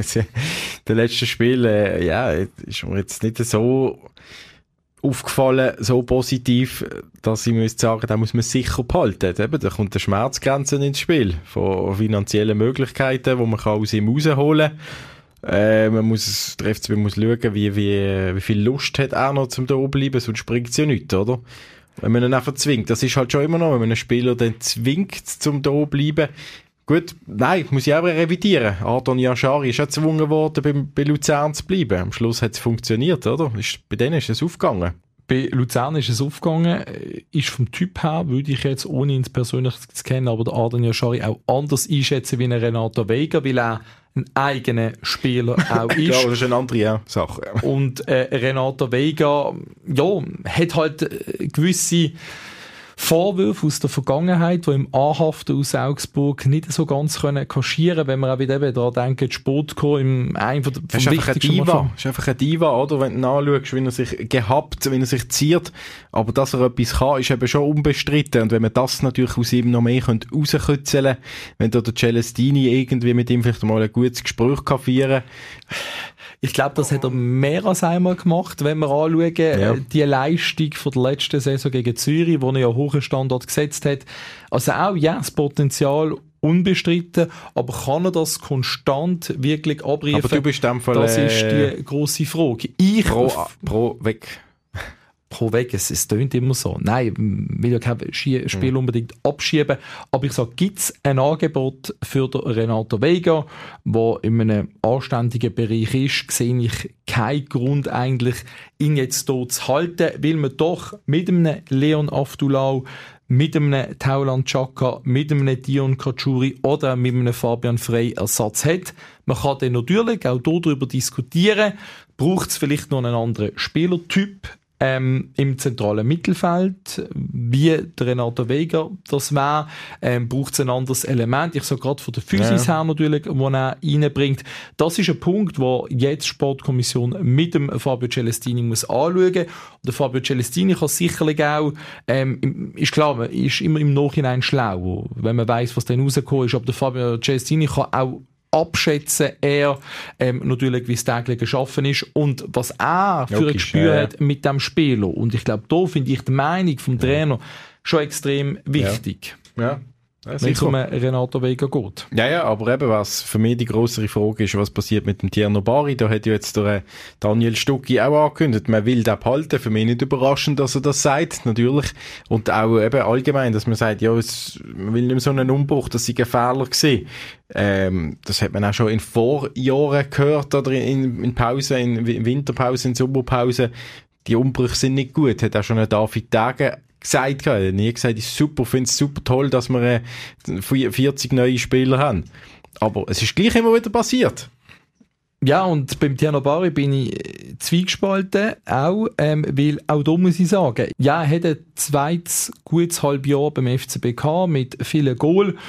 Speaker 4: Der letzte Spiel, äh, ja, ist mir jetzt nicht so aufgefallen, so positiv, dass ich muss sagen, da muss man sicher behalten. Eben, da kommt eine Schmerzgrenze ins Spiel von finanziellen Möglichkeiten, die man kann aus ihm rausholen kann. Äh, man muss, der F C B muss schauen, wie, wie, wie viel Lust hat er noch zum da oben bleiben, sonst springt es ja nicht, oder? Wenn man ihn einfach zwingt. Das ist halt schon immer noch, wenn man einen Spieler dann zwingt, zum da oben bleiben. Gut, nein, muss ich auch revidieren. Ardon Yashari ist auch gezwungen worden, bei, bei Luzern zu bleiben. Am Schluss hat es funktioniert, oder? Ist, bei denen ist es aufgegangen.
Speaker 2: Bei Luzern ist es aufgegangen, ist vom Typ her, würde ich jetzt, ohne ihn persönlich zu kennen, aber der Ardon Yashari auch anders einschätzen wie ein Renato Veiga, weil er ein eigener Spieler auch ist.
Speaker 4: Ja, das ist eine andere ja, Sache. Ja.
Speaker 2: Und äh, Renato Veiga, ja, hat halt äh, gewisse Vorwürfe aus der Vergangenheit, die im Anhaften aus Augsburg nicht so ganz können kaschieren, wenn man auch wieder eben daran denkt, Spotko im einen von der
Speaker 4: Das ist einfach ein Diva. Das ist einfach ein Diva, oder? Wenn du nachschaust, wie er sich gehabt, wie er sich ziert. Aber dass er etwas kann, ist eben schon unbestritten. Und wenn man das natürlich aus ihm noch mehr rauskützeln könnte, wenn da der Celestini irgendwie mit ihm vielleicht mal ein gutes Gespräch kann führen.
Speaker 2: Ich glaube, das hat er mehr als einmal gemacht, wenn wir anschauen, ja. Die Leistung von der letzten Saison gegen Zürich, wo er ja hohen Standard gesetzt hat. Also auch, ja, das Potenzial unbestritten, aber kann er das konstant wirklich abriefen?
Speaker 4: Aber du bist in dem Fall,
Speaker 2: das ist die grosse Frage. Ich
Speaker 4: pro, pro weg.
Speaker 2: Pro weg, es, es tönt immer so. Nein, ich will ja kein Spiel mhm. unbedingt abschieben, aber ich sage, gibt es ein Angebot für den Renato Veiga, der in einem anständigen Bereich ist, sehe ich keinen Grund eigentlich, ihn jetzt hier zu halten, weil man doch mit einem Leon Aftulau, mit einem Tauland Chaka, mit einem Dion Kachuri oder mit einem Fabian Frey Ersatz hat. Man kann dann natürlich auch darüber diskutieren, braucht es vielleicht noch einen anderen Spielertyp, Ähm, im zentralen Mittelfeld, wie der Renato Veiga das wäre, ähm, braucht es ein anderes Element. Ich sage gerade von der Physis ja. her natürlich, wo er reinbringt. Das ist ein Punkt, wo jetzt die Sportkommission mit dem Fabio Celestini muss anschauen. Und der Fabio Celestini kann sicherlich auch, ähm, ist klar, man ist immer im Nachhinein schlau, wenn man weiss, was dann rausgekommen ist, aber der Fabio Celestini kann auch abschätzen, er ähm, natürlich, wie es täglich geschaffen ist und was er für okay, ein Gespür ja. hat mit dem Spieler. Und ich glaube, da finde ich die Meinung vom Trainer schon extrem wichtig.
Speaker 4: Ja. ja. Ja,
Speaker 2: wenn es um Renato Veiga geht.
Speaker 4: Ja, ja, aber eben, was für mich die grössere Frage ist, was passiert mit dem Tierno Bari? Da hat ja jetzt der Daniel Stucki auch angekündigt, man will den behalten. Für mich nicht überraschend, dass er das sagt, natürlich. Und auch eben allgemein, dass man sagt, ja, es, man will nicht mehr so einen Umbruch, das sei ein Fehler gewesen. Ähm, das hat man auch schon in Vorjahren gehört, oder in, in Pause, in Winterpause, in Sommerpause. Die Umbrüche sind nicht gut, hat auch schon ein David Tage gesagt, er hat nie gesagt, ich super, finde es super toll, dass wir äh, vierzig neue Spieler haben. Aber es ist gleich immer wieder passiert.
Speaker 2: Ja, und beim Tierno Bari bin ich zwiegespalten, auch, ähm, weil auch da muss ich sagen, ja, er hat ein zweites gutes halbes Jahr beim F C B gehabt, mit vielen Goals.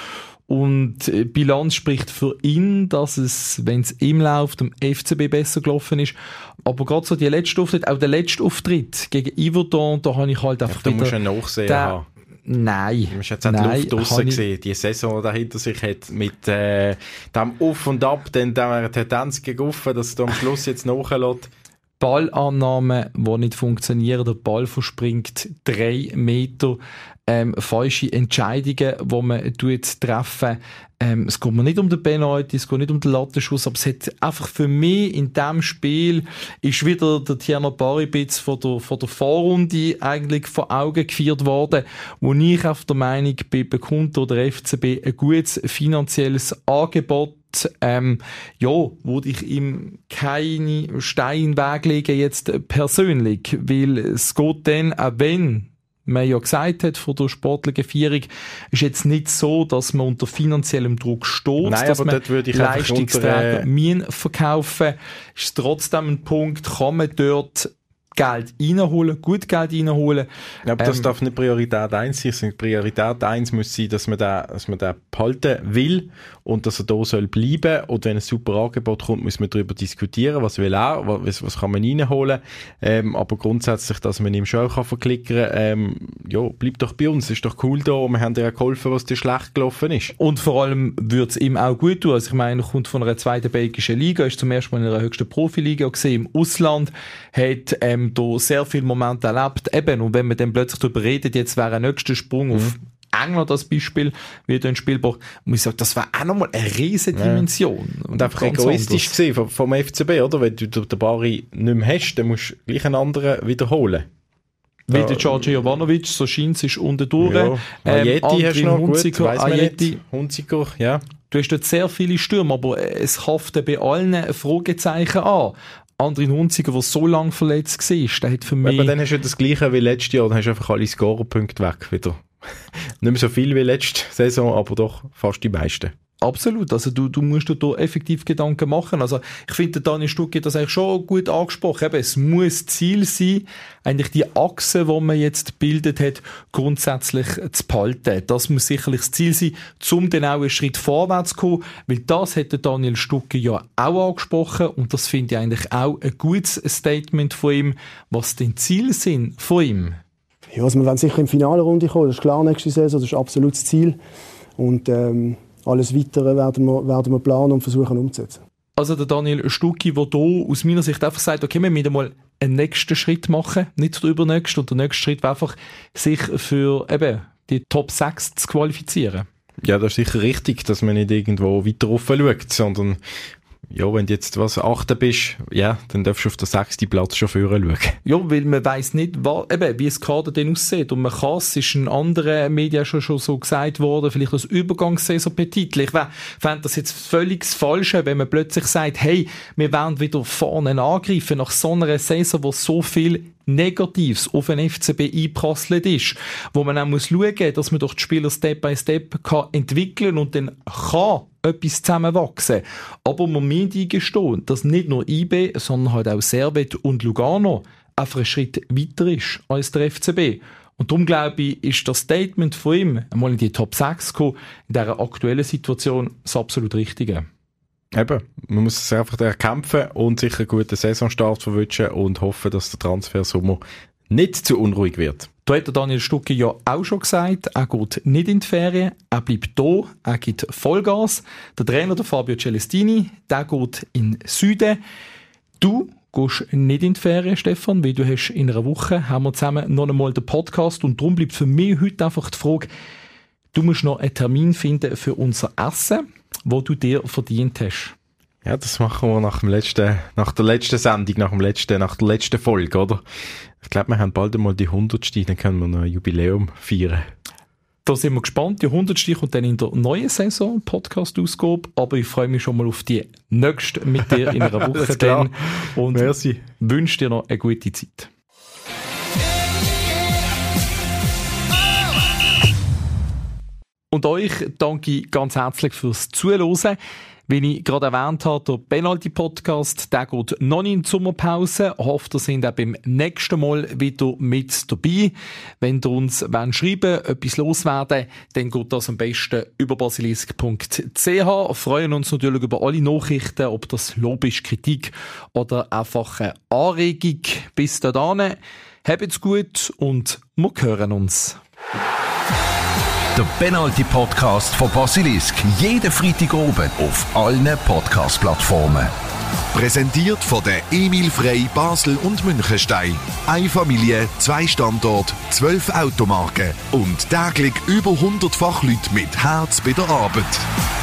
Speaker 2: Und die Bilanz spricht für ihn, dass es, wenn es ihm läuft, dem F C B besser gelaufen ist. Aber gerade so die letzte Auftritt, auch der letzte Auftritt gegen Yverdon, da habe ich halt einfach
Speaker 4: ja, da
Speaker 2: wieder...
Speaker 4: musst du ja nachsehen
Speaker 2: den,
Speaker 4: haben.
Speaker 2: Nein.
Speaker 4: Du hast jetzt auch die Luft draussen gesehen, die Saison, die da hinter sich hat, mit äh, dem Auf und Ab, dann der Tendenz gegen Uffen, dass du am Schluss jetzt nachlässt.
Speaker 2: Ballannahmen, die nicht funktionieren, der Ball verspringt drei Meter, ähm, falsche Entscheidungen, die man tut, treffen. Ähm, es geht mir nicht um den Penalty, es geht nicht um den Lattenschuss, aber es hat einfach für mich in diesem Spiel ist wieder der Tierno Paribitz von der, von der Vorrunde eigentlich vor Augen geführt worden, wo ich auf der Meinung bin, bekommt der F C B ein gutes finanzielles Angebot. Ähm, ja, würde ich ihm keine Steine weglegen jetzt persönlich, weil es geht dann, auch wenn man ja gesagt hat von der sportlichen Vierung, ist jetzt nicht so, dass man unter finanziellem Druck steht,
Speaker 4: Nein,
Speaker 2: dass
Speaker 4: aber
Speaker 2: man
Speaker 4: würde ich
Speaker 2: Leistungsträger
Speaker 4: unter, äh...
Speaker 2: Mien verkaufen, ist trotzdem ein Punkt, kann man dort Geld reinholen, gut Geld reinholen.
Speaker 4: Ja, aber das
Speaker 2: ähm,
Speaker 4: darf nicht Priorität eins sein. Priorität eins muss sein, dass man den, dass man den behalten will und dass er da soll bleiben. Und wenn ein super Angebot kommt, muss man darüber diskutieren, was will er, was, was kann man reinholen. Ähm, aber grundsätzlich, dass man ihm schon auch verklickern kann, ähm, ja, bleib doch bei uns, ist doch cool da. Wir haben dir ja geholfen, was dir schlecht gelaufen ist.
Speaker 2: Und vor allem würde es ihm auch gut tun. Also ich meine, er kommt von einer zweiten belgischen Liga, ist zum ersten Mal in einer höchsten Profiliga gesehen im Ausland, hat ähm, da sehr viele Momente erlebt. Eben, und wenn man dann plötzlich darüber redet, jetzt wäre ein nächster Sprung mhm. auf England als Beispiel, wie in Spielbach, muss ich sagen, das wäre auch nochmal eine riesige Dimension. Ja.
Speaker 4: Und, und einfach egoistisch gesehen vom, vom F C B, oder? Wenn du den Bari nicht mehr hast, dann musst du gleich einen anderen wiederholen.
Speaker 2: Wie der Georgi Jovanovic, so scheint es, ist unten durch.
Speaker 4: Ja.
Speaker 2: Ähm,
Speaker 4: Ajeti hast du noch,
Speaker 2: Hunziker,
Speaker 4: gut, weiss man
Speaker 2: Ajeti.
Speaker 4: nicht. Hunziker, ja.
Speaker 2: Du hast dort sehr viele Stürme, aber es haften bei allen ein Fragezeichen an. Andrin Hunziker, der so lange verletzt war, der hat für mich...
Speaker 4: Aber dann hast du das Gleiche wie letztes Jahr, dann hast du einfach alle Scorerpunkte weg wieder. Nicht mehr so viel wie letzte Saison, aber doch fast die meisten.
Speaker 2: Absolut, also du, du musst dir da effektiv Gedanken machen. Also ich finde, Daniel Stucki hat das eigentlich schon gut angesprochen. Eben, es muss Ziel sein, eigentlich die Achse, die man jetzt gebildet hat, grundsätzlich zu behalten. Das muss sicherlich das Ziel sein, um dann auch einen Schritt vorwärts zu kommen, weil das hat Daniel Stucki ja auch angesprochen und das finde ich eigentlich auch ein gutes Statement von ihm, was den Ziele sind von ihm.
Speaker 8: Ja, also wir werden sicher in die Finalrunde kommen, das ist klar nächste Saison, das ist absolut das Ziel und ähm alles Weitere werden wir, werden wir planen und versuchen umzusetzen.
Speaker 2: Also der Daniel Stucki, der hier aus meiner Sicht einfach sagt, okay, wir müssen mal einen nächsten Schritt machen, nicht der übernächste. Und der nächste Schritt wäre einfach, sich für eben die Top sechs zu qualifizieren.
Speaker 4: Ja, das ist sicher richtig, dass man nicht irgendwo weiter offen schaut, sondern ja, wenn du jetzt was achter bist, ja, dann darfst du auf den sechsten Platz schon vorne schauen.
Speaker 2: Ja, weil man weiss nicht, was, eben, wie das Kader denn aussieht. Und man kann, es ist in anderen Medien schon, schon so gesagt worden, vielleicht als Übergangssaison betiteln. Ich fände das jetzt völlig das Falsche, wenn man plötzlich sagt, hey, wir wollen wieder vorne angreifen, nach so einer Saison, wo so viel Negatives auf den F C B einprasselt ist, wo man auch muss schauen, dass man durch die Spieler Step by Step kann entwickeln und dann kann etwas zusammenwachsen. Aber man muss eingestehen, dass nicht nur I B, sondern halt auch Servet und Lugano einfach einen Schritt weiter ist als der F C B. Und darum glaube ich, ist das Statement von ihm, einmal in die Top sechs kommen, in dieser aktuellen Situation das absolut Richtige.
Speaker 4: Eben, man muss es einfach erkämpfen und sicher einen guten Saisonstart verwünschen und hoffen, dass der Transfersommer nicht zu unruhig wird.
Speaker 2: Da hat der Daniel Stucki ja auch schon gesagt, er geht nicht in die Ferien, er bleibt da, er gibt Vollgas. Der Trainer, der Fabio Celestini, der geht in den Süden. Du gehst nicht in die Ferien, Stefan, weil du hast in einer Woche haben wir zusammen noch einmal den Podcast und darum bleibt für mich heute einfach die Frage, du musst noch einen Termin finden für unser Essen, wo du dir verdient hast.
Speaker 4: Ja, das machen wir nach dem letzten, nach der letzten Sendung, nach dem letzten, nach der letzten Folge, oder? Ich glaube, wir haben bald einmal die hundertste, dann können wir noch ein Jubiläum feiern.
Speaker 2: Da sind wir gespannt. Die hundertste kommt dann in der neuen Saison Podcast-Ausgabe, aber ich freue mich schon mal auf die nächste mit dir in einer Woche dann und
Speaker 4: Merci.
Speaker 2: Wünsche dir noch eine gute Zeit. Und euch danke ich ganz herzlich fürs Zuhören. Wie ich gerade erwähnt habe, der Penalty-Podcast, der geht noch nicht in die Sommerpause. Ich hoffe, ihr seid auch beim nächsten Mal wieder mit dabei. Wenn ihr uns schreiben wollt, etwas loswerden, dann geht das am besten über basilisk punkt c h. Wir freuen uns natürlich über alle Nachrichten, ob das Lob ist, Kritik oder einfach eine Anregung. Bis dahin, habt's gut und wir hören uns.
Speaker 3: Der Penalty-Podcast von Basilisk. Jeden Freitag oben auf allen Podcast-Plattformen. Präsentiert von der Emil Frey Basel und Münchenstein. Eine Familie, zwei Standorte, zwölf Automarken und täglich über hundert Fachleute mit Herz bei der Arbeit.